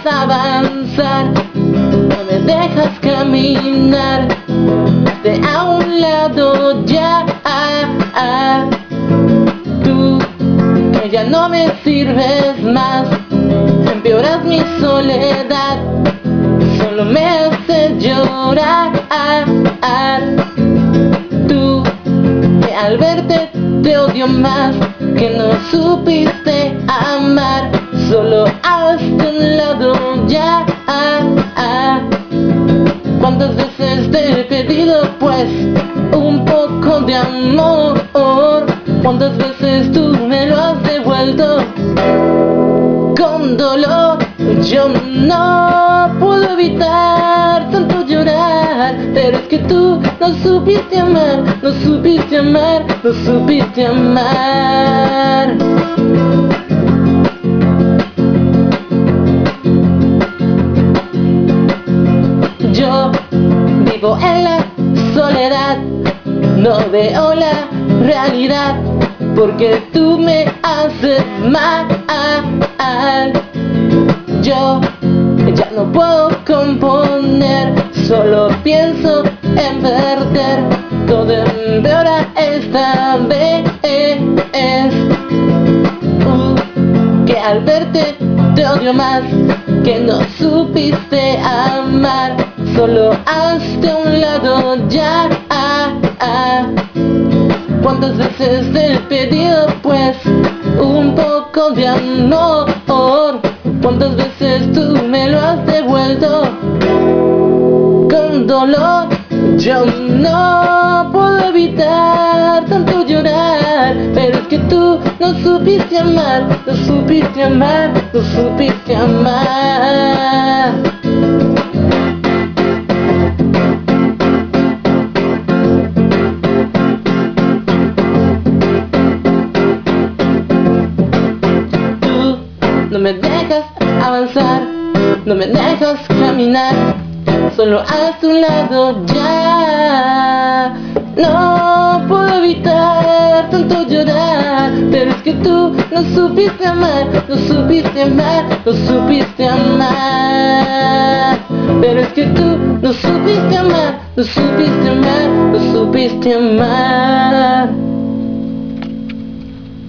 avanzar, no me dejas caminar de a un lado ya. Tú, que ya no me sirves más, empeoras mi soledad, solo me haces llorar. Tú, que al verte te odio más, que no supiste amar, solo hazte un lado ya. ¿Cuántas veces te he pedido pues un poco de amor? ¿Cuántas veces tú me lo has devuelto con dolor? Yo no puedo evitar tanto llorar, pero es que tú no supiste amar, no supiste amar, no supiste amar. Yo vivo en la soledad, no veo la realidad, porque tú me haces mal. Yo ya no puedo componer, solo pienso en perder, todo empeora esta vez. Que al verte te odio más, que no supiste amar, solo hazte a un lado ya. ¿Cuántas veces te he pedido pues un poco de amor? ¿Cuántas veces tú me lo has devuelto con dolor? Yo no puedo evitar tanto llorar, pero es que tú no supiste amar, no supiste amar, no supiste amar. Tú no me dejas avanzar, no me dejas caminar, solo hazte un lado ya. No puedo evitar tanto llorar, pero es que tú no supiste amar, no supiste amar, no supiste amar. Pero es que tú no supiste amar, no supiste amar, no supiste amar.